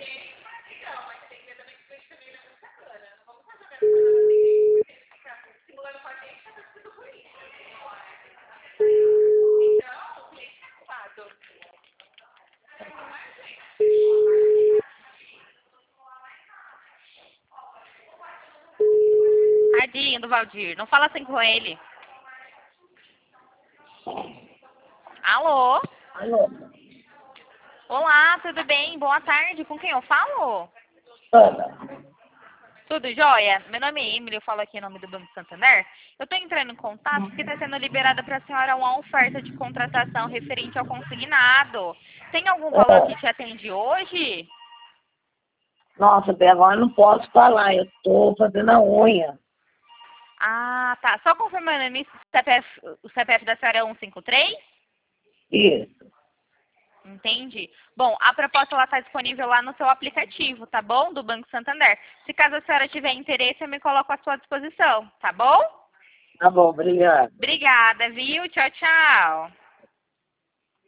Tadinho do Valdir, não fala assim com ele. Alô? Alô? Olá, tudo bem? Boa tarde. Com quem eu falo? Ana. Tudo jóia? Meu nome é Emily, eu falo aqui em nome do Banco Santander. Eu estou entrando em contato porque está sendo liberada para a senhora uma oferta de contratação referente ao consignado. Tem algum valor que te atende hoje? Nossa, até agora eu não posso falar, eu estou fazendo a unha. Ah, tá. Só confirmando, o CPF da senhora é 153? Isso. Entendi. Bom, a proposta está disponível lá no seu aplicativo, tá bom? Do Banco Santander. Se caso a senhora tiver interesse, eu me coloco à sua disposição, tá bom? Tá bom, obrigado. Obrigada, viu? Tchau, tchau.